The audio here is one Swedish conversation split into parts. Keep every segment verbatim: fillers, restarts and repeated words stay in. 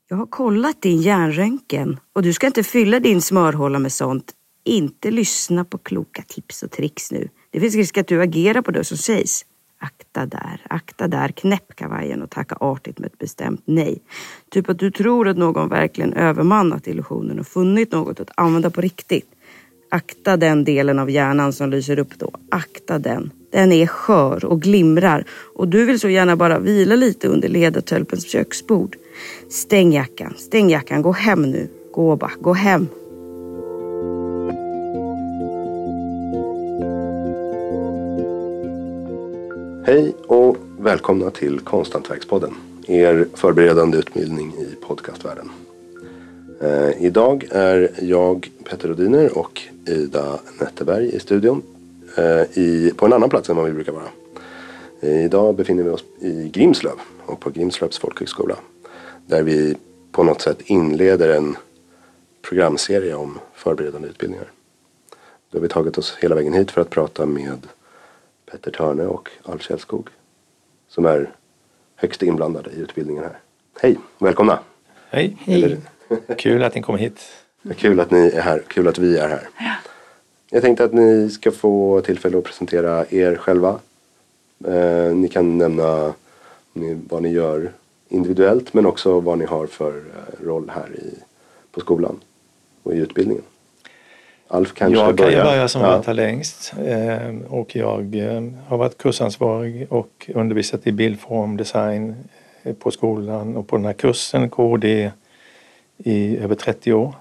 Jag har kollat din hjärnröntgen och du ska inte fylla din smörhålla med sånt. Inte lyssna på kloka tips och tricks nu. Det finns risk att du agerar på det som sägs. Akta där, akta där, knäpp kavajen och tacka artigt med ett bestämt nej. Typ att du tror att någon verkligen övermannat illusionen och funnit något att använda på riktigt. Akta den delen av hjärnan som lyser upp då. Akta den. Den är skör och glimrar. Och du vill så gärna bara vila lite under ledartölpens köksbord. Stäng jackan, stäng jackan. Gå hem nu. Gå bara, gå hem. Hej och välkomna till Konsthantverkspodden. Er förberedande utbildning i podcastvärlden. Eh, idag är jag, Petter Rodiner och Ida Netteberg i studion. Eh, i, på en annan plats än vad vi brukar vara. Eh, idag befinner vi oss i Grimslöv och på Grimslövs folkhögskola. Där vi på något sätt inleder en programserie om förberedande utbildningar. Då har vi tagit oss hela vägen hit för att prata med Petter Törne och Alf Källskog som är högst inblandade i utbildningen här. Hej, välkomna! Hej, Hej. Kul att ni kommer hit. Kul att ni är här, kul att vi är här. Ja. Jag tänkte att ni ska få tillfälle att presentera er själva. Eh, ni kan nämna vad ni gör individuellt men också vad ni har för roll här i, på skolan och i utbildningen. Alf kanske jag börja. kan ju börja som ja. varit här längst eh, och jag eh, har varit kursansvarig och undervisat i bildform, design eh, på skolan och på den här kursen K H D i över trettio år.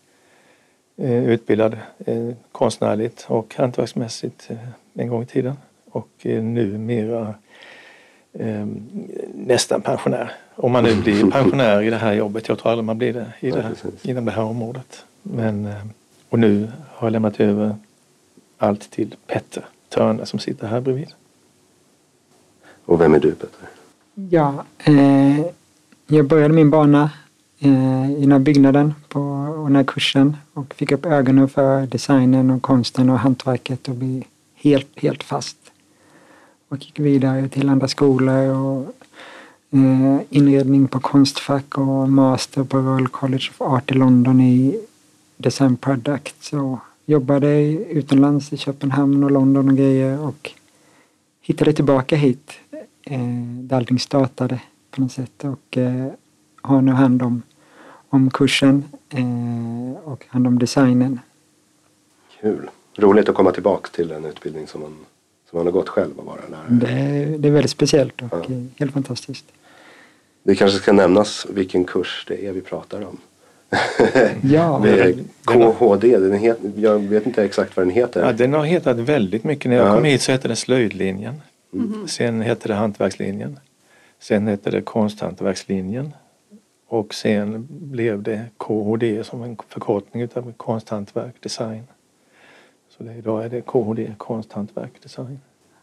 Eh, utbildad eh, konstnärligt och hantverksmässigt eh, en gång i tiden och eh, nu mera eh, nästan pensionär. Om man nu blir pensionär i det här jobbet, jag tror aldrig man blir det i det här, inom det här området. Men eh, och nu har jag lämnat över allt till Petter Törne som sitter här bredvid. Och vem är du, Petter? Ja, eh, jag började min bana eh, i den här byggnaden på den här kursen och fick upp ögonen för designen och konsten och hantverket och blev helt, helt fast. Och gick vidare till andra skolor och eh, inredning på Konstfack och master på Royal College of Art i London i Design Products och jobbade utomlands i Köpenhamn och London och grejer och hittade tillbaka hit eh, där allting startade på något sätt och eh, har nu hand om, om kursen eh, och hand om designen. Kul. Roligt att komma tillbaka till en utbildning som man, som man har gått själv och vara lärare. Det, det är väldigt speciellt och ja. Helt fantastiskt. Det kanske ska nämnas vilken kurs det är vi pratar om. Ja, K H D, den heter, jag vet inte exakt vad den heter. Ja, den har hetat väldigt mycket. När jag ja. kom hit så hette det slöjdlinjen. Mm. Sen hette det hantverkslinjen. Sen hette det konsthantverkslinjen. Och sen blev det K H D som en förkortning utav konsthantverk design. Så det, idag är det K H D, konsthantverk design.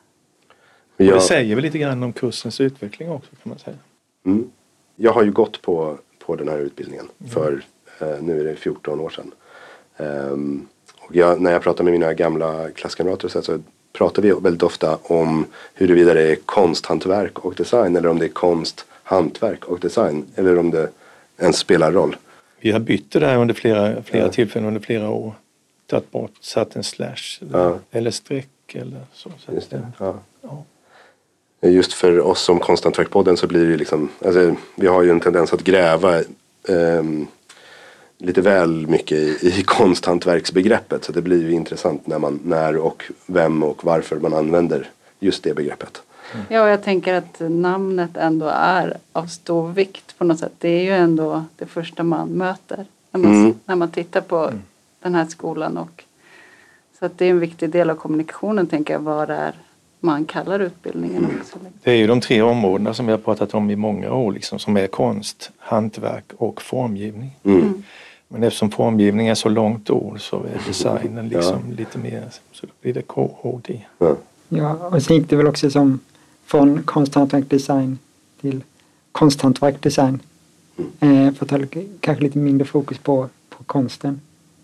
Och jag, det säger väl lite grann om kursens utveckling också kan man säga. Mm. Jag har ju gått på, på den här utbildningen mm. för Uh, nu är det fjorton år sedan. Um, och jag, när jag pratar med mina gamla klasskamrater så, så pratar vi väldigt ofta om huruvida det är konsthantverk och design eller om det är konst, hantverk och design eller om det ens spelar roll. Vi har bytt det där under flera, flera ja. tillfällen under flera år. Tagit bort, satt en slash eller, ja. eller streck eller så. så Just det, ja. Ja. Just för oss som Konsthantverkpodden så blir det liksom, alltså, vi har ju en tendens att gräva um, lite väl mycket i, i konsthantverksbegreppet så det blir ju intressant när man när och vem och varför man använder just det begreppet. Mm. Ja, och jag tänker att namnet ändå är av stor vikt på något sätt. Det är ju ändå det första man möter när man, mm. när man tittar på mm. den här skolan och så att det är en viktig del av kommunikationen tänker jag vad det är man kallar utbildningen mm. också. Det är ju de tre områdena som vi har pratat om i många år liksom, som är konst, hantverk och formgivning. Mm. Mm. Men eftersom formgivning är så långt ord så är designen liksom ja. lite mer, så då blir det K H D. Ja. Ja, och sen gick det väl också som från konsthantverk design till konsthantverk design. Mm. Eh, för att ha kanske lite mindre fokus på, på konsten.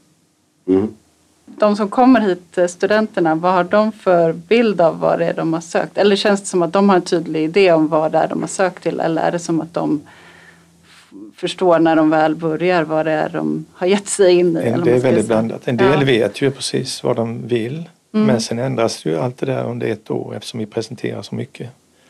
Mm. De som kommer hit, studenterna, vad har de för bild av vad det är de har sökt? Eller känns det som att de har en tydlig idé om vad det är de har sökt till? Eller är det som att de förstår när de väl börjar vad det är de har gett sig in i. En, det är väldigt blandat. En del ja. vet ju precis vad de vill. Mm. Men sen ändras ju allt det där under ett år eftersom vi presenterar så mycket.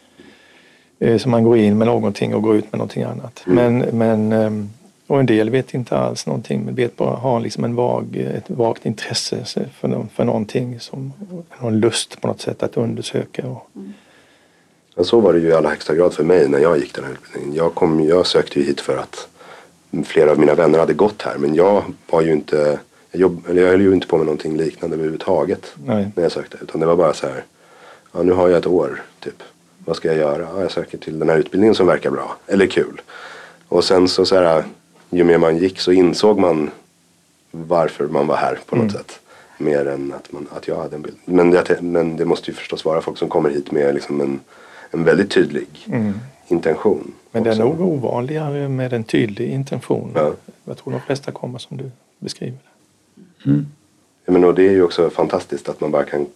Så man går in med någonting och går ut med någonting annat. Mm. Men, men, och en del vet inte alls någonting. Men vet bara har liksom en vag, ett vagt intresse för, för någonting. Som någon lust på något sätt att undersöka. Och... Mm. Ja, så var det ju i allra högsta grad för mig när jag gick den här utbildningen. Jag, kom, jag sökte ju hit för att flera av mina vänner hade gått här. Men jag var ju inte... Jag, jobb, eller jag höll ju inte på med någonting liknande överhuvudtaget. Nej. När jag sökte. Utan det var bara så här... Ja, nu har jag ett år typ. Vad ska jag göra? Ja, jag söker till den här utbildningen som verkar bra. Eller kul. Och sen så, så här, ju mer man gick så insåg man varför man var här på något mm. sätt. Mer än att, man, att jag hade en bild. Men det, men det måste ju förstås vara folk som kommer hit med liksom en, en väldigt tydlig mm. intention. Men det är nog ovanligare med en tydlig intention. Ja. Jag tror de flesta kommer som du beskriver det. Mm. Ja, men och det är ju också fantastiskt att man bara kan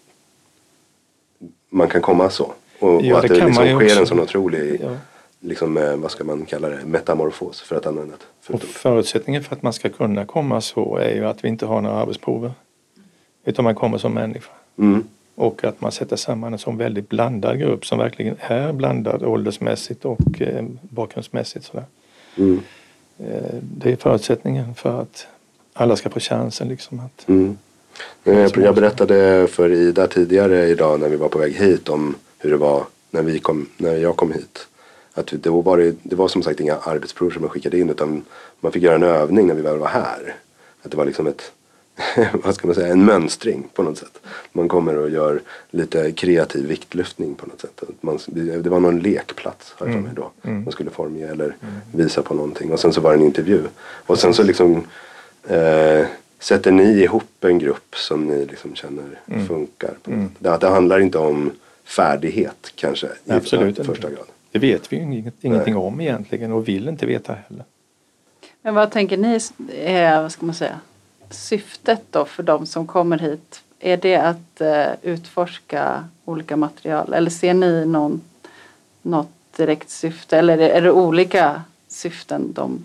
man kan komma så. Och, ja, och att det, det kan liksom man ju sker också. En sån otrolig, ja. liksom, vad ska man kalla det, metamorfos för att använda det. Och förutsättningen för att man ska kunna komma så är ju att vi inte har några arbetsprover. Utan man kommer som människa. Mm. Och att man sätter samman en sån väldigt blandad grupp som verkligen är blandad åldersmässigt och eh, bakgrundsmässigt. Sådär. Mm. Eh, det är förutsättningen för att alla ska få chansen liksom att... Mm. Jag berättade för Ida tidigare idag när vi var på väg hit om hur det var när, vi kom, när jag kom hit. Att det var, det, det var som sagt inga arbetsprov som man skickade in utan man fick göra en övning när vi väl var här. Att det var liksom ett, vad ska man säga, en mönstring på något sätt. Man kommer och gör lite kreativ viktlyftning på något sätt. Man, det var någon lekplats har jag för mig då. Mm. Man skulle formge eller visa på någonting. Och sen så var det en intervju. Och sen så liksom... Eh, sätter ni ihop en grupp som ni liksom känner mm. funkar? På mm. det, det handlar inte om färdighet kanske i Absolut första grad. Det vet vi ju inget, ingenting Nej. om egentligen och vill inte veta heller. Men vad tänker ni är, vad ska man säga, syftet då för de som kommer hit? Är det att uh, utforska olika material eller ser ni någon, något direkt syfte eller är det, är det olika syften de,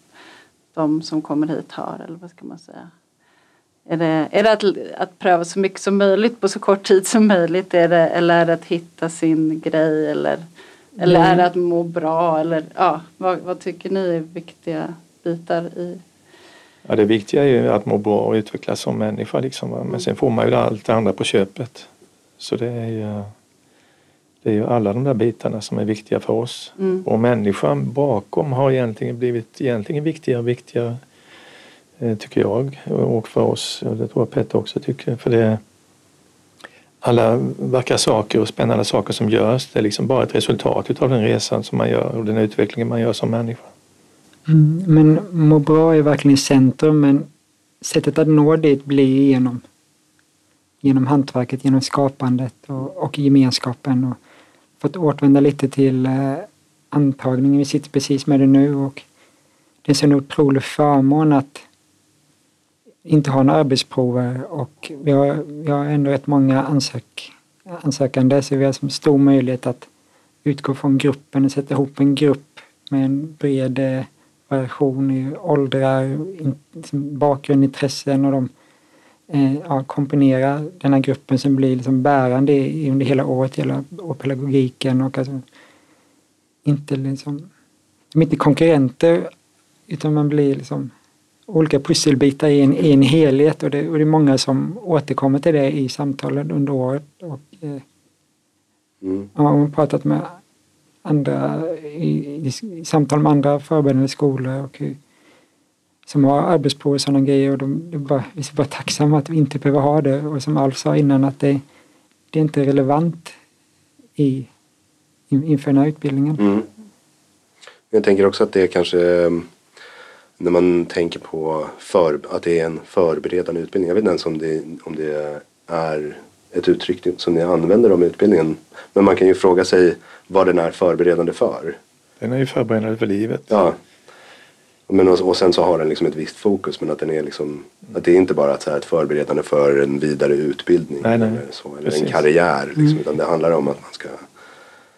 de som kommer hit har eller vad ska man säga? Är det, är det att, att pröva så mycket som möjligt på så kort tid som möjligt? Är det, eller är det att hitta sin grej? Eller, eller mm. är det att må bra? Eller, ja, vad, vad tycker ni är viktiga bitar i? Ja, det viktiga är ju att må bra och utvecklas som människa. Liksom. Men mm. sen får man ju allt det andra på köpet. Så det är ju, det är ju alla de där bitarna som är viktiga för oss. Mm. Och människan bakom har egentligen blivit egentligen viktigare och viktigare. Tycker jag och för oss och det tror jag Petter också tycker för det alla vackra saker och spännande saker som görs det är liksom bara ett resultat av den resan som man gör och den utvecklingen man gör som människa. Mm, men må bra är verkligen i centrum men sättet att nå dit blir genom genom hantverket, genom skapandet och, och gemenskapen och för att återvända lite till eh, antagningen vi sitter precis med det nu och det är så en otrolig förmån att inte har några arbetsprover och vi har, vi har ändå rätt många ansök, ansökande så vi har som stor möjlighet att utgå från gruppen och sätta ihop en grupp med en bred variation i åldrar, in, bakgrund, intressen och de eh, ja, komponera den här gruppen som blir liksom bärande i, under hela året, hela och pedagogiken och alltså inte liksom, de är inte konkurrenter utan man blir liksom olika pusselbitar i en, i en helhet och det, och det är många som återkommer till det i samtalen under året och eh, mm. ja, man har pratat med andra i, i, i samtal med andra förberedande skolor och som har arbetsprov och sådana grejer och de, de bara, vi är bara tacksamma att vi inte behöver ha det och som Alf sa innan att det, det är inte relevant i, inför den här utbildningen. Mm. Jag tänker också att det är kanske när man tänker på för, att det är en förberedande utbildning. Jag vet inte ens om det, om det är ett uttryck som ni använder om utbildningen. Men man kan ju fråga sig vad den är förberedande för. Den är ju förberedande för livet. Ja. Men och, och sen så har den liksom ett visst fokus. Men att den är liksom, att det är inte bara att så här ett förberedande för en vidare utbildning. Nej, nej. Eller, så, eller en karriär. Liksom, mm. Utan det handlar om att man ska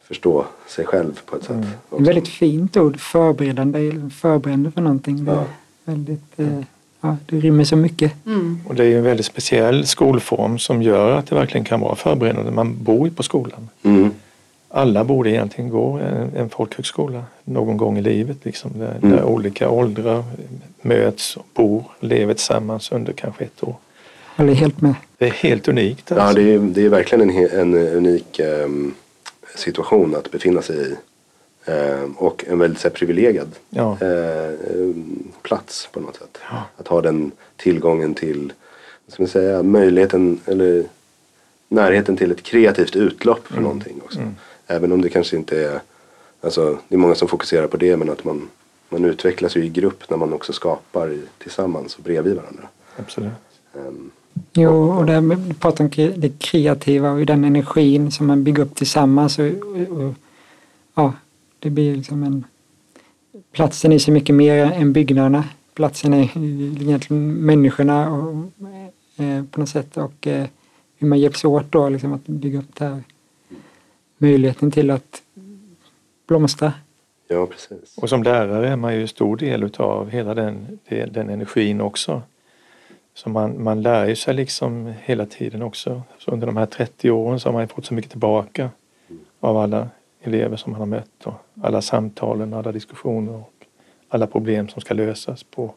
förstå sig själv på ett sätt. Mm. Ett väldigt fint ord, förberedande, förberedande för någonting. Det är ja. väldigt, eh, ja, det rymmer så mycket. Mm. Och det är ju en väldigt speciell skolform som gör att det verkligen kan vara förberedande. Man bor ju på skolan. Mm. Alla borde egentligen gå en, en folkhögskola någon gång i livet. Liksom, där, Mm. där olika åldrar möts och bor, lever tillsammans under kanske ett år. Jag håller helt med. Det är helt unikt. Alltså. Ja, det är, det är verkligen en, en unik eh, situation att befinna sig i. Eh, och en väldigt så här, privilegierad Ja. eh, plats på något sätt. Ja. Att ha den tillgången till, vad ska man säga, möjligheten eller närheten till ett kreativt utlopp för Mm. någonting också. Mm. Även om det kanske inte är, alltså det är många som fokuserar på det, men att man, man utvecklas ju i grupp när man också skapar i, tillsammans och bredvid varandra. Absolut. Um, Jo, och det, vi pratar om det kreativa och den energin som man bygger upp tillsammans. Och, och, och, ja, det blir liksom en... Platsen är så mycket mer än byggnaderna. Platsen är egentligen människorna och, eh, på något sätt. Och eh, hur man hjälps åt då liksom, att bygga upp det här. Möjligheten till att blomstra. ja, precis. Och som lärare är man ju stor del utav hela den, den energin också. Så man, man lär ju sig liksom hela tiden också. Så under de här trettio åren så har man ju fått så mycket tillbaka av alla elever som man har mött. Och alla samtalen, alla diskussioner och alla problem som ska lösas på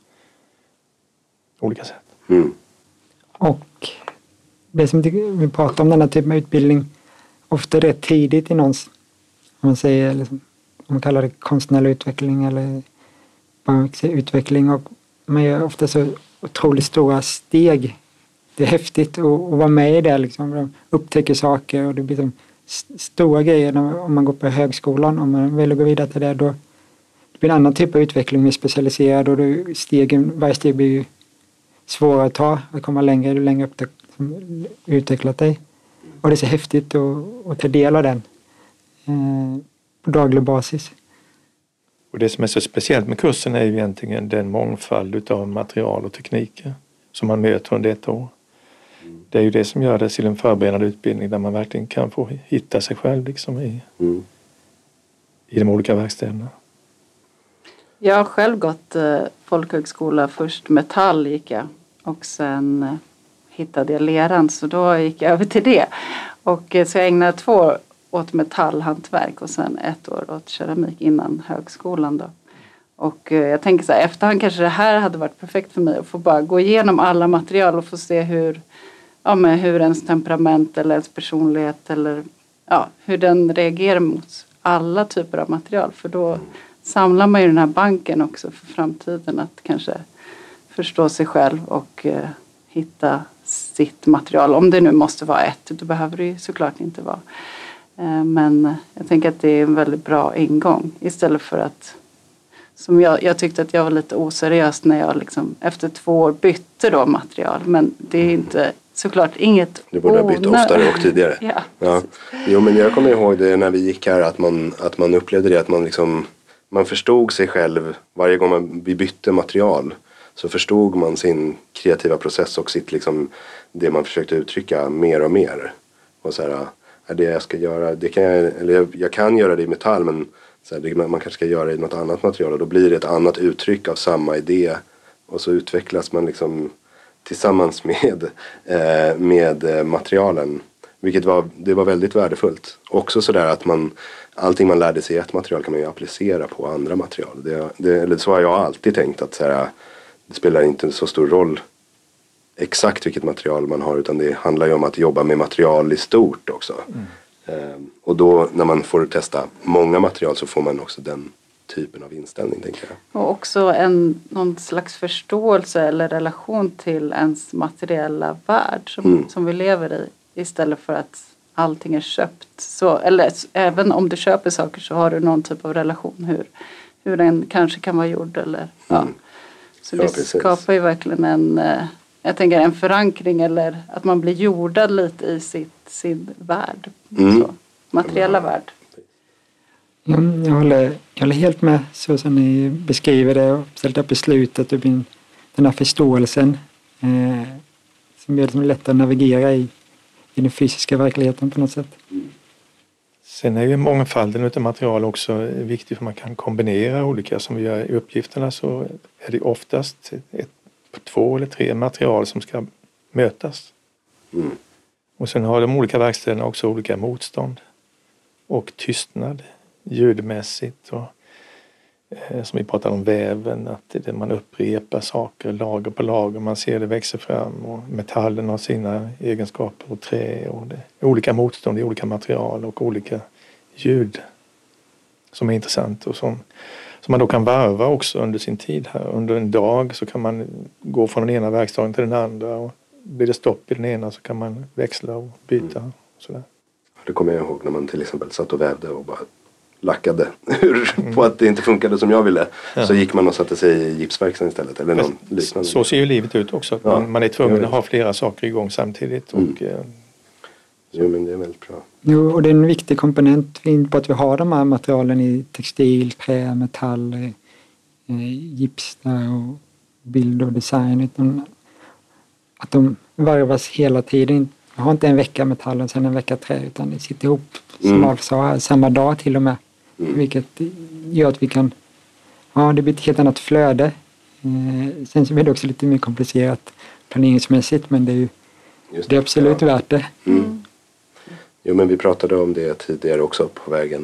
olika sätt. Mm. Och det som vi pratar om, den här typen av utbildning, ofta är det tidigt i någons, om man säger, liksom, om man kallar det konstnärlig utveckling eller bara utveckling, och man gör ofta så otroligt stora steg. Det är häftigt att, att vara med i det liksom. De upptäcker saker och det blir som stora grejer om man går på högskolan. Om man vill gå vidare till det, då det blir en annan typ av utveckling, mer specialiserad, och då stegen, varje steg blir ju svårare att ta, att komma längre, ju längre upp det utvecklat dig. Och det är så häftigt att, att ta del av den eh, på daglig basis. Och det som är så speciellt med kursen är ju egentligen den mångfald utav material och tekniker som man möter under ett år. Det är ju det som gör det till en förberedande utbildning där man verkligen kan få hitta sig själv liksom i, Mm. i de olika verkstäderna. Jag har själv gått eh, folkhögskola, först metall gick jag och sen eh, hittade jag leran, så då gick jag över till det. Och eh, så jag ägnade två år åt metallhantverk och sen ett år åt keramik innan högskolan då. Och eh, jag tänker så här, efterhand kanske det här hade varit perfekt för mig att få bara gå igenom alla material och få se hur, ja, men hur ens temperament eller ens personlighet eller ja, hur den reagerar mot alla typer av material. För då samlar man ju den här banken också för framtiden, att kanske förstå sig själv och eh, hitta sitt material. Om det nu måste vara ett, då behöver det ju såklart inte vara. Eh, men jag tänker att det är en väldigt bra ingång istället för att, som jag, jag tyckte att jag var lite oseriös när jag liksom efter två år bytte då material. Men det är inte såklart inget. Du borde ha bytt oftare och tidigare. Ja. Ja. Jo, men jag kommer ihåg det när vi gick här, att man, att man upplevde det, att man liksom, man förstod sig själv varje gång man, vi bytte material, så förstod man sin kreativa process och sitt liksom, det man försökte uttrycka mer och mer. Och så här, är det jag ska göra, det kan jag, eller jag, jag kan göra det i metall, men så här, det, man kanske ska göra det i något annat material, och då blir det ett annat uttryck av samma idé, och så utvecklas man liksom tillsammans med, eh, med materialen. Vilket var, det var väldigt värdefullt. Också sådär att man, allting man lärde sig i ett material kan man ju applicera på andra material. Det, det, eller så har jag alltid tänkt, att såhär, det spelar inte så stor roll exakt vilket material man har, utan det handlar ju om att jobba med material i stort också. Mm. Eh, och då när man får testa många material så får man också den typen av inställning, tänker jag. Och också en, någon slags förståelse eller relation till ens materiella värld som, mm. som vi lever i. Istället för att allting är köpt. Så, eller även om du köper saker så har du någon typ av relation. Hur, hur den kanske kan vara gjord. Eller, ja. Mm. Så ja, det precis. skapar ju verkligen en, jag tänker en förankring. Eller att man blir jordad lite i sitt, sin värld. Mm. Så, materiella mm. värld. Ja, jag, håller, jag håller helt med så som ni beskriver det, och ställt upp i slutet och den här förståelsen eh, som gör det lätt att navigera i, i den fysiska verkligheten på något sätt. Sen är ju mångfalden utav material också viktig för man kan kombinera olika som vi gör i uppgifterna så är det oftast ett, två eller tre material som ska mötas. Mm. Och sen har de olika verkstäderna också olika motstånd och tystnad ljudmässigt och eh, som vi pratar om väven att det, man upprepar saker lager på lager man ser det växer fram och metallen har sina egenskaper och trä och det är olika motstånd i olika material och olika ljud som är intressant och som, som man då kan varva också under sin tid här. Under en dag så kan man gå från den ena verkstaden till den andra och blir det stopp i den ena så kan man växla och byta. Mm. Sådär. Det kommer jag ihåg när man till exempel satt och vävde och bara lackade mm. på att det inte funkade som jag ville. Ja. Så gick man och satte sig i gipsverkstaden istället. Eller någon liknande. Så ser ju livet ut också. Att ja. man, man är tvungen att ha flera saker igång samtidigt. Mm. Och, eh, jo men det är väldigt bra. Jo, och det är en viktig komponent på att vi har de här materialen i textil, trä, metall, eh, gips och bild och design. Utan att de varvas hela tiden. Jag har inte en vecka metall och sen en vecka trä utan det sitter ihop som mm. alltså, samma dag till och med. Mm. Vilket gör att vi kan, ja det blir ett helt annat flöde. Eh, sen så blir det också lite mer komplicerat planeringsmässigt men det är ju det. Det är absolut ja. värt det. Mm. Jo men vi pratade om det tidigare också på vägen.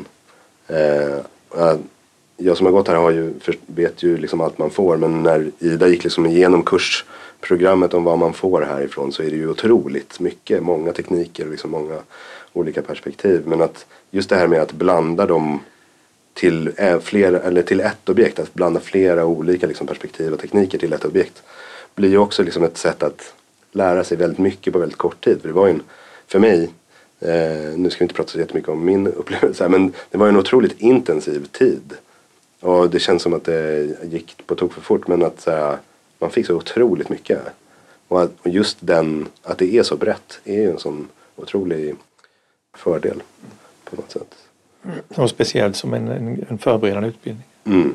Eh, jag som har gått här har ju, vet ju liksom allt man får men när Ida gick liksom igenom kursprogrammet om vad man får härifrån så är det ju otroligt mycket, många tekniker och liksom många olika perspektiv. Men att just det här med att blanda dem till, flera, eller till ett objekt, att blanda flera olika liksom perspektiv och tekniker till ett objekt blir ju också liksom ett sätt att lära sig väldigt mycket på väldigt kort tid. För det var ju en, för mig, eh, nu ska vi inte prata så jättemycket om min upplevelse men det var en otroligt intensiv tid. Och det känns som att det gick på tok för fort men att så här, man fick så otroligt mycket. Och, att, och just den, att det är så brett är ju en sån otrolig fördel på något sätt. Och speciellt som en, en, en förberedande utbildning. Mm.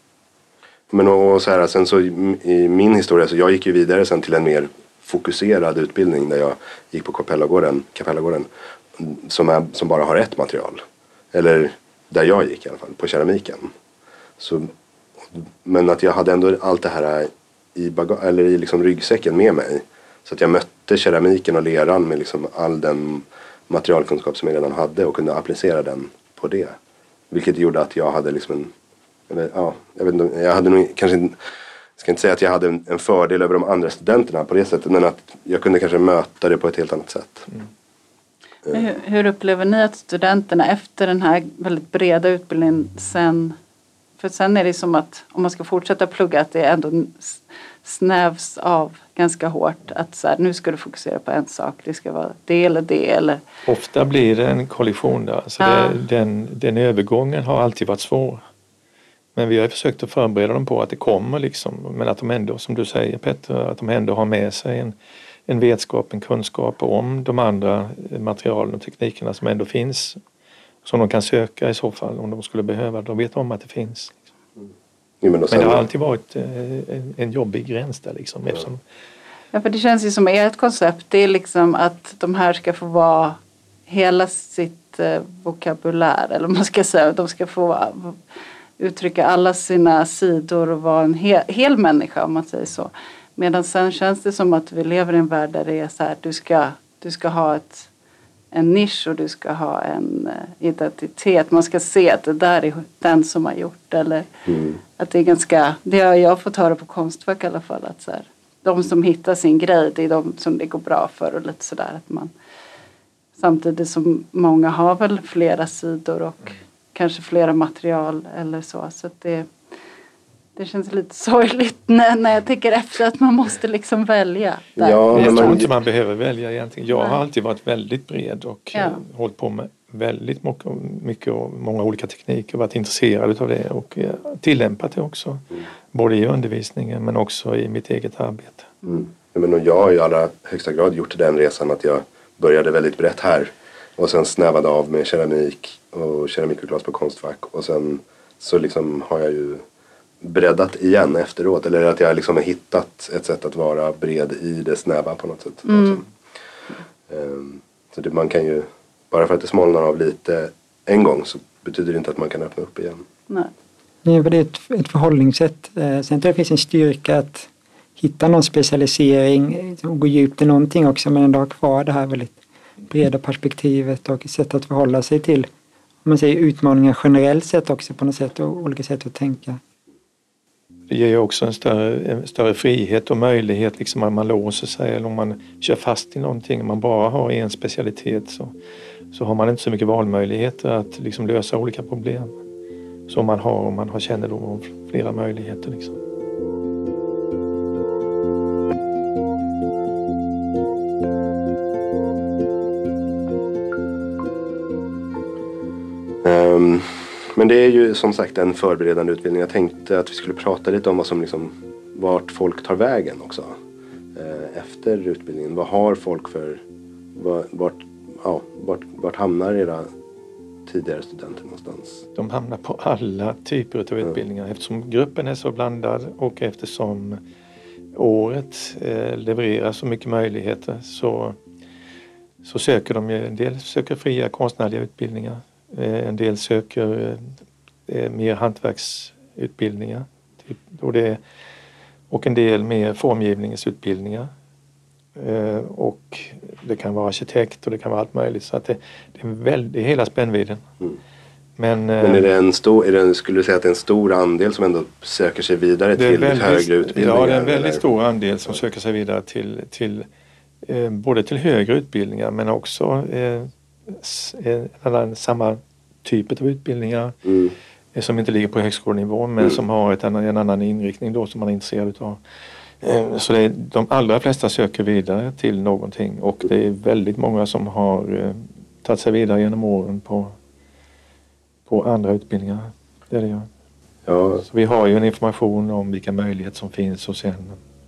Men och, och så här, sen så i, i min historia så jag gick ju vidare sen till en mer fokuserad utbildning där jag gick på Kapellagården, Kapellagården som, är, som bara har ett material. Eller där jag gick i alla fall, på keramiken. Så, men att jag hade ändå allt det här i, baga- eller i liksom ryggsäcken med mig. Så att jag mötte keramiken och leran med liksom all den materialkunskap som jag redan hade och kunde applicera den på det. Vilket gjorde att jag hade liksom en, eller, ja, jag vet inte, jag hade nog kanske inte, jag ska inte säga att jag hade en, en fördel över de andra studenterna på det sättet, men att jag kunde kanske möta det på ett helt annat sätt. Mm. Men hur, hur upplever ni att studenterna efter den här väldigt breda utbildningen sen, för sen är det som att om man ska fortsätta plugga att det ändå snävs av ganska hårt att så här, nu ska du fokusera på en sak, det ska vara det eller det eller... Ofta blir det en kollision där, så ja. det, den, den övergången har alltid varit svår. Men vi har försökt att förbereda dem på att det kommer liksom, men att de ändå, som du säger Petter, att de ändå har med sig en, en vetskap, en kunskap om de andra materialen och teknikerna som ändå finns. Som de kan söka i så fall om de skulle behöva. De vet om att det finns. Mm. Ja, men, men det har alltid varit en, en jobbig gräns där liksom. Ja. Eftersom... ja, för det känns ju som ert koncept. Det är liksom att de här ska få vara hela sitt eh, vokabulär. Eller man ska säga, de ska få uttrycka alla sina sidor och vara en hel, hel människa om man säger så. Medan sen känns det som att vi lever i en värld där det är så här, du ska, du ska ha ett, en nisch och du ska ha en uh, identitet. Man ska se att det där är den som har gjort. Eller mm. att det är ganska, det har jag fått höra på Konstfack i alla fall. Att så här, de som hittar sin grej, det är de som det går bra för och lite sådär. Att man, samtidigt som många har väl flera sidor och mm. kanske flera material eller så. Så att det, det känns lite sorgligt när, när jag tänker efter att man måste liksom välja. Där. Ja, men jag tror inte man behöver välja egentligen. Jag har alltid varit väldigt bred och ja. hållit på med väldigt mycket och många olika tekniker. Varit intresserad av det och tillämpat det också. Mm. Både i undervisningen men också i mitt eget arbete. Mm. Men jag har i allra högsta grad gjort den resan att jag började väldigt brett här. Och sen snävade av med keramik och keramik och glas på Konstfack. Och sen så liksom har jag ju breddat igen efteråt. Eller att jag liksom har hittat ett sätt att vara bred i det snäva på något sätt. Mm. Så det, man kan ju, bara för att det smalnar av lite en gång så betyder det inte att man kan öppna upp igen. Nej. Nej, för det är ett, ett förhållningssätt. Sen tror jag det finns en styrka att hitta någon specialisering och gå djupt i någonting också, men ändå ha kvar det här väldigt breda perspektivet och sätt att förhålla sig till, om man säger utmaningar generellt sett också på något sätt och olika sätt att tänka. Det ger ju också en större, en större frihet och möjlighet liksom om man låser sig eller om man kör fast i någonting. Om man bara har en specialitet så, så har man inte så mycket valmöjligheter att liksom lösa olika problem som man har om man har kännedom om flera möjligheter. Liksom. Um, men det är ju som sagt en förberedande utbildning. Jag tänkte att vi skulle prata lite om vad som liksom, vart folk tar vägen också. Uh, efter utbildningen. Vad har folk för... Vart, vart, ja, vart, vart hamnar era tidigare studenter någonstans? De hamnar på alla typer av utbildningar eftersom gruppen är så blandad och eftersom året eh, levererar så mycket möjligheter så, så söker de ju, en del söker fria konstnärliga utbildningar, eh, en del söker eh, mer hantverksutbildningar typ, och, det, och en del mer formgivningsutbildningar. Eh, och det kan vara arkitekt och det kan vara allt möjligt så att det, det är väldigt, hela spännvidden. Mm. Men, Men är det en stor, är det, skulle du säga att det är en stor andel som ändå söker sig vidare till väldigt, högre utbildningar? Ja, det är en väldigt eller? stor andel som söker sig vidare till, till eh, både till högre utbildningar men också eh, en, samma typ av utbildningar mm. eh, som inte ligger på högskolenivå men mm. som har ett, en annan inriktning då som man är intresserad av. Så det är, de allra flesta söker vidare till någonting och det är väldigt många som har eh, tagit sig vidare genom åren på, på andra utbildningar. Det är det gör. Ja. Så vi har ju en information om vilka möjligheter som finns och sen...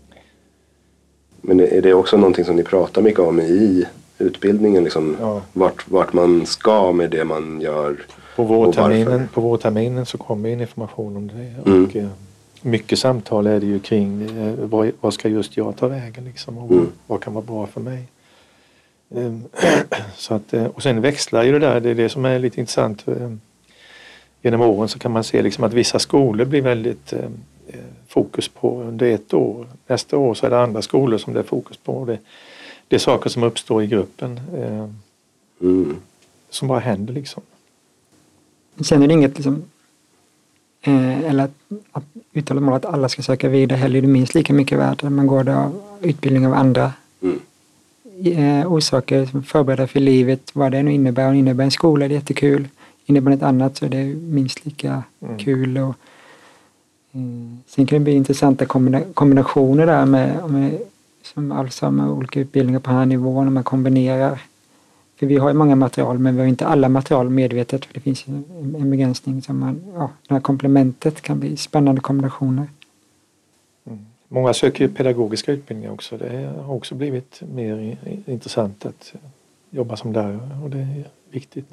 Men är det också någonting som ni pratar mycket om i utbildningen? Liksom, ja. vart, vart man ska med det man gör? På vårterminen, på vårterminen så kommer en information om det. Mm. Och, mycket samtal är det ju kring eh, vad, vad ska just jag ta vägen liksom, och mm. vad kan vara bra för mig. Um, så att, och sen växlar ju det där, det är det som är lite intressant. Um, genom åren så kan man se liksom att vissa skolor blir väldigt um, fokus på under ett år. Nästa år så är det andra skolor som det är fokus på. Det, det är saker som uppstår i gruppen um, mm. som bara händer liksom. Känner du inget liksom Eh, eller att, att uttala mål att alla ska söka vidare heller är det minst lika mycket värt när man går det av utbildning av andra mm. eh, orsaker som förbereder för livet, vad det nu innebär. Och innebär en skola, det är jättekul. Innebär något annat så är det minst lika mm. kul. Och, eh, sen kan det bli intressanta kombina- kombinationer där med, med, som alltså med olika utbildningar på här nivån när man kombinerar. För vi har ju många material men vi har inte alla material medvetet för det finns en, en begränsning som man, ja, det här komplementet kan bli spännande kombinationer. Mm. Många söker ju pedagogiska utbildningar också. Det har också blivit mer intressant att jobba som lärare och det är viktigt.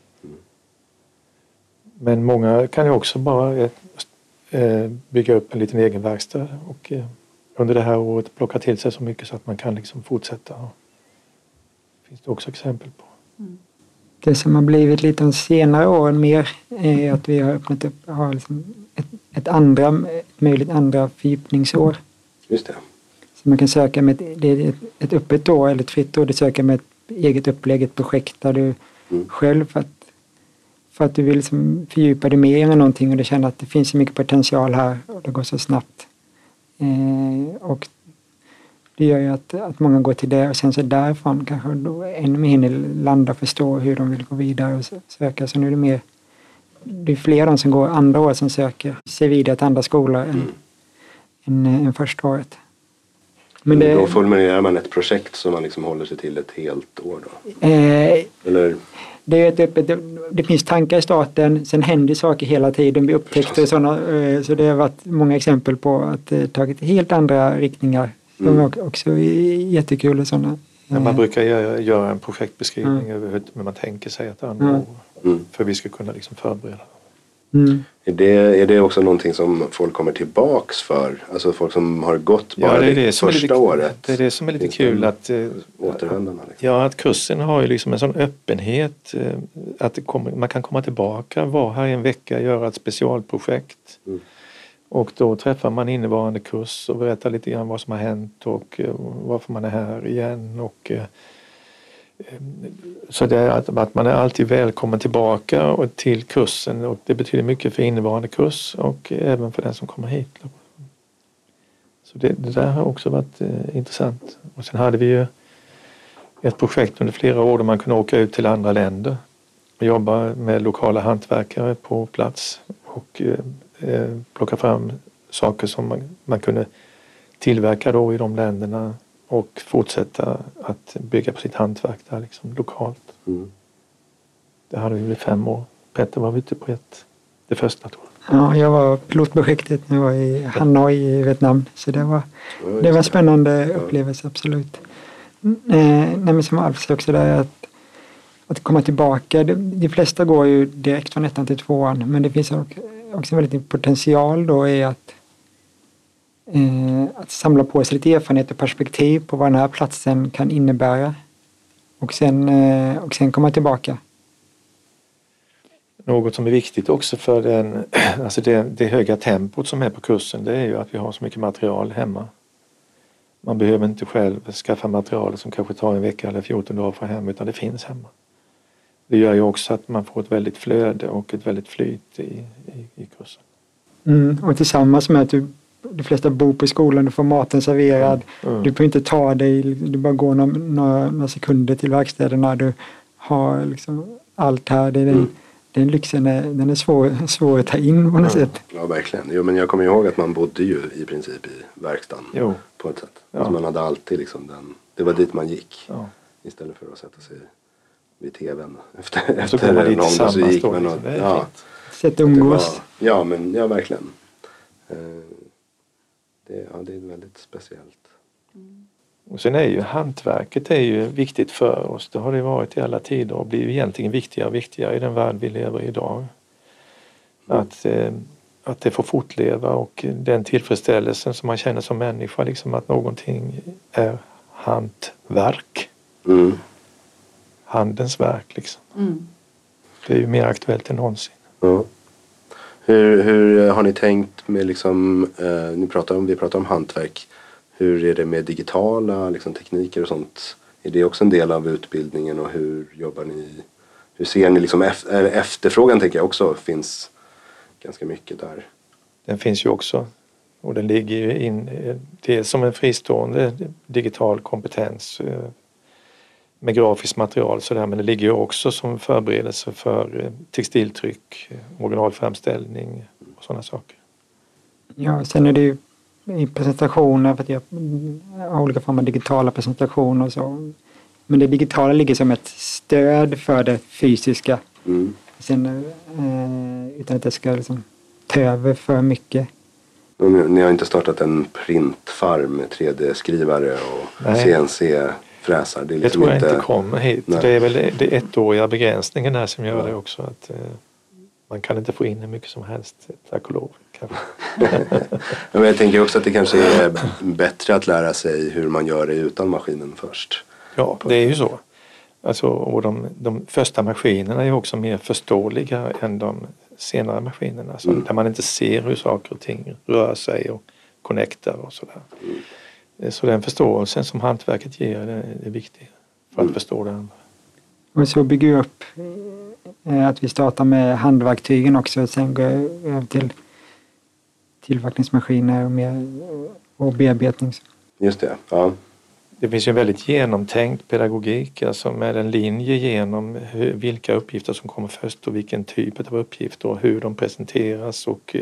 Men många kan ju också bara eh, bygga upp en liten egen verkstad och eh, under det här året plocka till sig så mycket så att man kan liksom fortsätta. Det finns det också exempel på. Mm. Det som har blivit lite de senare åren mer är att vi har öppnat upp har liksom ett, ett andra, ett möjligt andra fördjupningsår. Just det. Så man kan söka med ett, det är ett, ett öppet år eller ett fritt år. Du söker med ett eget upplägg, ett projekt där du mm. själv för att, för att du vill liksom fördjupa dig mer än någonting och du känner att det finns så mycket potential här och det går så snabbt. Eh, och det gör ju att, att många går till det och sen så därifrån kanske då ännu mer hinner landa och förstå hur de vill gå vidare och söka. Så nu är det mer, det är fler de som går andra år som söker sig vidare till andra skolor än, mm. än, än första året. Men det, då formulerar man ett projekt som man liksom håller sig till ett helt år då? Eh, Eller? Det, är ett öppet, det, det finns tankar i starten, sen händer saker hela tiden, vi upptäckte och sådana, så det har varit många exempel på att det tagit helt andra riktningar. Mm. De är också jättekul och sådana. Ja, man brukar göra, göra en projektbeskrivning mm. över hur man tänker sig att andra mm. år. Mm. För vi ska kunna liksom förbereda. Mm. Är det, är det också någonting som folk kommer tillbaks för? Alltså folk som har gått bara ja, det, är det, det första lite, året? Det är det som är lite kul att, återvändarna, liksom. ja, att kursen har ju liksom en sån öppenhet att det kommer, man kan komma tillbaka, vara här i en vecka, göra ett specialprojekt. Mm. Och då träffar man innevarande kurs och berättar lite grann vad som har hänt och varför man är här igen. Och, så det är att, att man är alltid välkommen tillbaka och till kursen, och det betyder mycket för innevarande kurs och även för den som kommer hit. Så det, det där har också varit eh, intressant. Och sen hade vi ju ett projekt under flera år där man kunde åka ut till andra länder och jobba med lokala hantverkare på plats och eh, plocka fram saker som man, man kunde tillverka då i de länderna och fortsätta att bygga på sitt hantverk där liksom lokalt. Mm. Det hade vi i fem år. Petter var ute på ett, det första tror jag. Ja, jag var pilotprojektet när jag var i Hanoi i Vietnam. Så det var, det var en spännande upplevelse, absolut. Eh, nej, men som Alf sa också där, att, att komma tillbaka. De, de flesta går ju direkt från ettan till tvåan. Men det finns också en väldigt potential då i att Eh, att samla på sig lite erfarenhet och perspektiv på vad den här platsen kan innebära och sen, eh, och sen komma tillbaka. Något som är viktigt också för den, alltså det, det höga tempot som är på kursen, det är ju att vi har så mycket material hemma. Man behöver inte själv skaffa material som kanske tar en vecka eller fjorton dagar för hem, utan det finns hemma. Det gör ju också att man får ett väldigt flöde och ett väldigt flyt i, i, i kursen. Mm, och tillsammans med att du de flesta bor på skolan, du får maten serverad. Mm. Du behöver inte ta dig, du bara går några, några, några sekunder till verkstäderna. Du har liksom allt här. Det är den, mm. den lyxen är, den är svår, svår att ta in på något ja. sätt. Ja, verkligen. Jo, men jag kommer ihåg att man bodde ju i princip i verkstaden jo. på ett sätt. Ja. Alltså man hade alltid liksom den, det var dit man gick. Ja. Istället för att sätta sig vid tvn. Efter, så efter man någon så gick man och, ja. Sätt umgås. Var, ja, men ja, verkligen. Uh, Det, ja, det är väldigt speciellt. Mm. Och sen är ju hantverket är ju viktigt för oss. Det har det varit i alla tider och blir egentligen viktigare och viktigare i den värld vi lever i idag. Mm. Att, eh, att det får fortleva och den tillfredsställelsen som man känner som människa, liksom att någonting är hantverk. Mm. Handens verk liksom. Mm. Det är ju mer aktuellt än någonsin. Ja. Hur, hur har ni tänkt med liksom, eh, ni pratar om, vi pratar om hantverk. Hur är det med digitala liksom, tekniker och sånt? Är det också en del av utbildningen och hur jobbar ni? Hur ser ni liksom efter, efterfrågan tänker jag också finns ganska mycket där. Den finns ju också och den ligger ju in, det är som en fristående digital kompetens med grafiskt material sådär, men det ligger ju också som förberedelse för textiltryck, originalframställning och sådana saker. Ja, sen är det ju i presentationer, för att jag har olika former av digitala presentationer och så. Men det digitala ligger som ett stöd för det fysiska. Mm. Sen, eh, utan att det ska liksom ta över för mycket. Och ni har inte startat en printfarm med tre D-skrivare och Nej. C N C-fräsar? Det, är liksom det tror jag inte, inte kommer hit. Nej. Det är väl det ettåriga begränsningen här som gör ja. det också. Att, eh, man kan inte få in hur mycket som helst, tack och lov. Men jag tänker också att det kanske är bättre att lära sig hur man gör det utan maskinen först. Ja, det är ju så. Alltså, och de, de första maskinerna är också mer förståeliga än de senare maskinerna. Så mm. där man inte ser hur saker och ting rör sig och connectar och sådär. Mm. Så den förståelsen som hantverket ger är, är viktig för att mm. förstå det andra. Och så bygger vi upp att vi startar med handverktygen också och sen går över till tillverkningsmaskiner och, mer, och bearbetning. Just det, ja. Det finns ju en väldigt genomtänkt pedagogik, alltså med en linje genom hur, vilka uppgifter som kommer först och vilken typ av uppgifter och hur de presenteras. Och,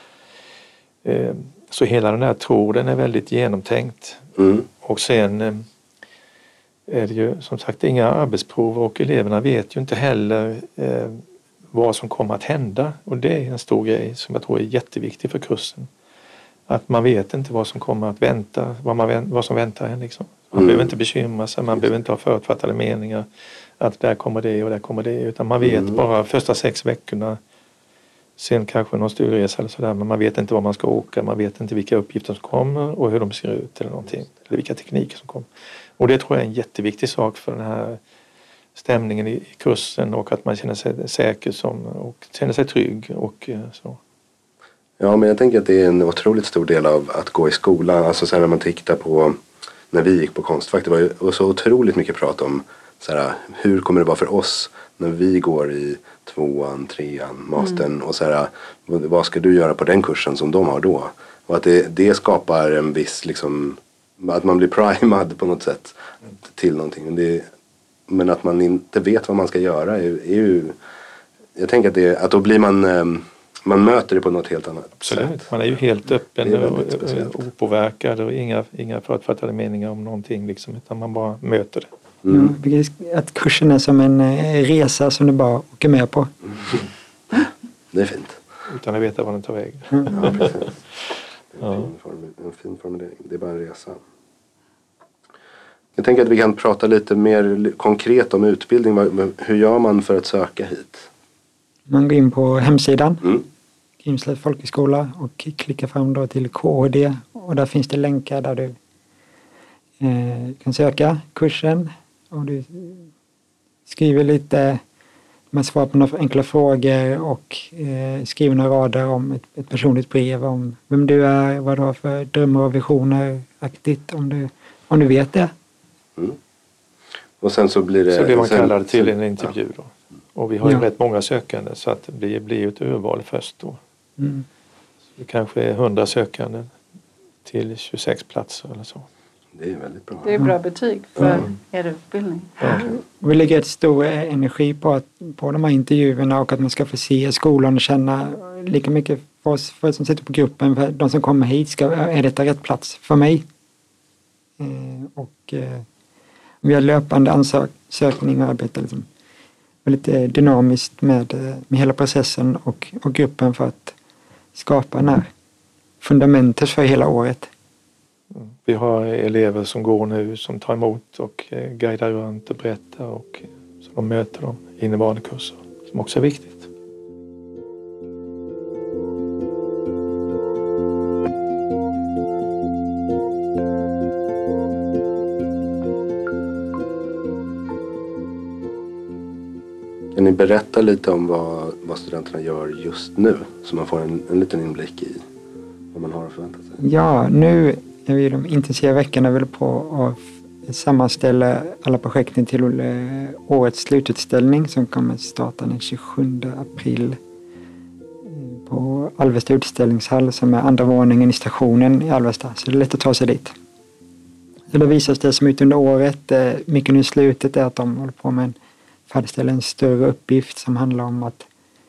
eh, så hela den här tråden är väldigt genomtänkt. Mm. Och sen eh, är det ju som sagt inga arbetsprov och eleverna vet ju inte heller eh, vad som kommer att hända. Och det är en stor grej som jag tror är jätteviktig för kursen. Att man vet inte vad som kommer att vänta, vad, man, vad som väntar en liksom. Man mm. behöver inte bekymra sig, man behöver inte ha förutfattade meningar att där kommer det och där kommer det. Utan man vet mm. bara första sex veckorna sen kanske någon studieresa eller sådär, men man vet inte var man ska åka, man vet inte vilka uppgifter som kommer och hur de ser ut eller någonting, eller vilka tekniker som kommer. Och det tror jag är en jätteviktig sak för den här stämningen i kursen och att man känner sig säker som, och känner sig trygg och så. Ja, men jag tänker att det är en otroligt stor del av att gå i skolan. Alltså sen när man tittar på, när vi gick på Konstfack, det var ju så otroligt mycket prat om så här, hur kommer det vara för oss när vi går i tvåan, trean, mastern mm. och så här, vad ska du göra på den kursen som de har då? Och att det, det skapar en viss liksom, att man blir primad på något sätt till någonting. Men, det, men att man inte vet vad man ska göra är, är ju, jag tänker att, det, att då blir man, man möter det på något helt annat Absolut. sätt. Man är ju helt öppen och opåverkad och inga, inga förutfattade meningar om någonting liksom, utan man bara möter det. Mm. Ja, att kursen är som en resa som du bara åker med på. Mm. Det är fint. Utan att veta vad den tar vägen. Mm. Ja, precis. En, ja. fin form, en fin formulering. Det är bara en resa. Jag tänker att vi kan prata lite mer konkret om utbildning. Hur gör man för att söka hit? Man går in på hemsidan. Mm. Grimslätts folkhögskola och klickar fram då till K H D. Och där finns det länkar där du eh, kan söka kursen. Och du skriver lite, man svarar på några enkla frågor och eh, skriver några rader om ett, ett personligt brev om vem du är, vad du har för drömmar och visioner aktigt, om du, om du vet det. Mm. Och sen så blir det... Så blir man sen, kallad till så, en intervju då. Och vi har ju ja. rätt många sökande så att det blir, blir ett urval först då. Mm. Så det kanske är hundra sökande till tjugosex platser eller så. Det är väldigt bra. Det är bra betyg för mm. er utbildning. Ja. Vi lägger ett stor energi på, att, på de här intervjuerna och att man ska få se skolan och känna lika mycket för oss, för oss som sitter på gruppen, för de som kommer hit, ska, är detta rätt plats för mig? Eh, och eh, vi har löpande ansökningar och arbetar liksom väldigt dynamiskt med, med hela processen och, och gruppen för att skapa den här fundamentet för hela året. Vi har elever som går nu som tar emot och guidar runt och berättar och så de möter dem i innevarande kurser som också är viktigt. Kan ni berätta lite om vad, vad studenterna gör just nu så man får en, en liten inblick i vad man har att förvänta sig? Ja, nu är vi i de intensiva veckorna väl på att sammanställa alla projekten till årets slututställning som kommer starta den tjugosjunde april på Alvesta utställningshall som är andra våningen i stationen i Alvesta. Så det är lätt att ta sig dit. Så det visas det som ut under året. Mycket nu i slutet är att de håller på med en färdigställa en större uppgift som handlar om att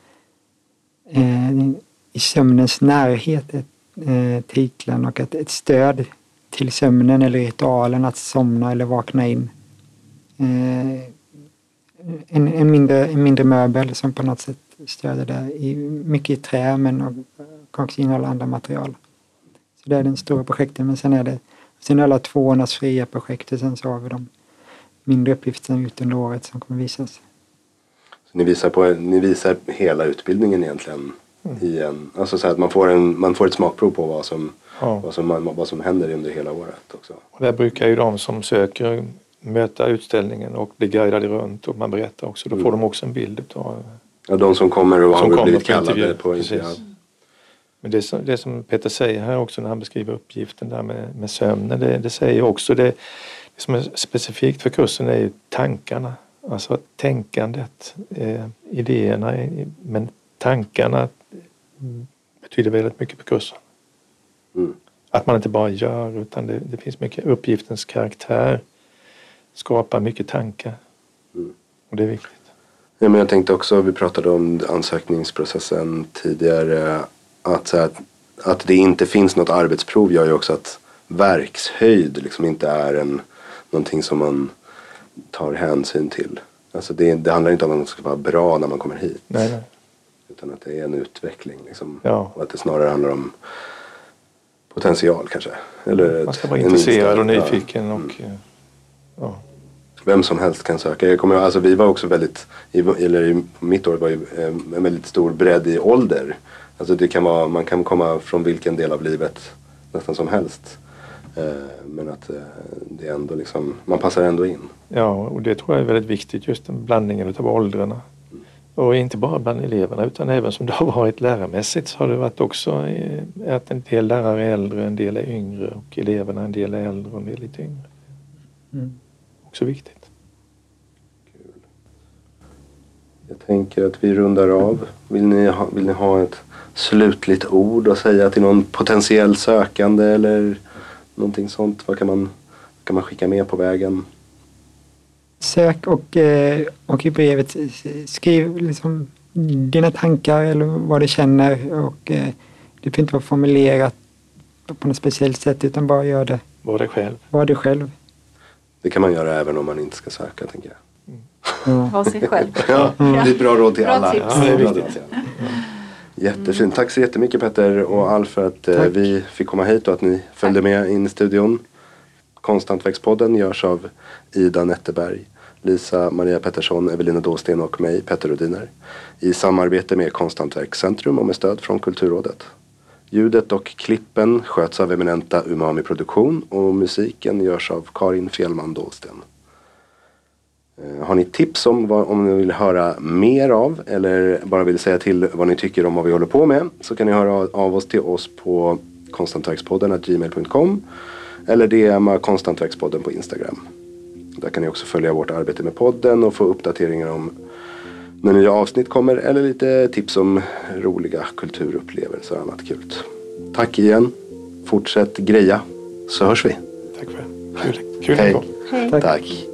eh, i sömnens närhet eh, titeln och att ett stöd till sömnen eller ritualen att somna eller vakna in. Eh, en, en, mindre, en mindre möbel som på något sätt stöder det. I, mycket i trä men och, och också innehåller andra material. Så det är den stora projekten, men sen är det sen är alla tvåornas fria projekt och sen så har vi de mindre uppgifter ut under året som kommer visas. Så ni visar, på, ni visar hela utbildningen egentligen mm. i en, alltså så att man får, en, man får ett smakprov på vad som, ja. vad, som, vad som händer under hela året också. Och där brukar ju de som söker möta utställningen och bli guidade runt och man berättar också. Då får mm. de också en bild av... Ja, de som kommer och som har kommer blivit på kallade intervju. på intervju. Men det som, det som Peter säger här också när han beskriver uppgiften där med, med sömnen, det, det säger också det, det som är specifikt för kursen är ju tankarna. Alltså tänkandet, eh, idéerna, men tankarna betyder väldigt mycket på kursen. Mm. Att man inte bara gör utan det, det finns mycket uppgiftens karaktär, skapar mycket tankar. Mm. Och det är viktigt. Ja, men jag tänkte också, vi pratade om ansökningsprocessen tidigare, att, så att, att det inte finns något arbetsprov gör ju också att verkshöjd liksom inte är en, någonting som man tar hänsyn till. Alltså det, det handlar inte om att man ska vara bra när man kommer hit. Nej, nej. Utan att det är en utveckling liksom. Ja. Och att det snarare handlar om potential kanske. Eller man ska vara intresserad och nyfiken. Ja. Och, ja. vem som helst kan söka. Jag kommer, alltså, vi var också väldigt, i, eller i mitt år var ju en väldigt stor bredd i ålder. Alltså det kan vara, man kan komma från vilken del av livet nästan som helst. Men att det är ändå liksom, man passar ändå in. Ja, och det tror jag är väldigt viktigt, just den blandningen av åldrarna. Och inte bara bland eleverna utan även som det har varit lärarmässigt så har det varit också att en del lärare är äldre, en del är yngre och eleverna en del är äldre och en del lite yngre. Mm. Också viktigt. Kul. Jag tänker att vi rundar av. Vill ni ha, vill ni ha ett slutligt ord att säga till någon potentiell sökande eller någonting sånt? Vad kan man, kan man skicka med på vägen? Sök och, och i brevet skriv liksom dina tankar eller vad du känner och det får inte vara formulerat på något speciellt sätt utan bara gör det. Var det själv. Var det själv. Det kan man göra även om man inte ska söka, tänker jag. Mm. Ja. Var sig själv. Ja, det är ett bra råd till bra alla. Tips. Ja, det är viktigt. Ja. Jättefint. Tack så jättemycket Petter och Alf för att Tack. vi fick komma hit och att ni följde Tack. med in i studion. Konsthantverkspodden görs av Ida Netteberg, Lisa Maria Pettersson, Evelina Dåsten och mig, Petter Rodiner, i samarbete med Konsthantverkscentrum och med stöd från Kulturrådet. Ljudet och klippen sköts av eminenta Umami Produktion och musiken görs av Karin Fjällman Dåsten. Har ni tips om vad, om ni vill höra mer av eller bara vill säga till vad ni tycker om vad vi håller på med, så kan ni höra av oss till oss på konsthantverkspodden at gmail punkt com eller D M Konsthantverkspodden på Instagram. Där kan ni också följa vårt arbete med podden och få uppdateringar om när nya avsnitt kommer eller lite tips om roliga kulturupplevelser och annat kul. Tack igen. Fortsätt greja så hörs vi. Tack för det. Kul. Kul. Hej. Hej. Tack.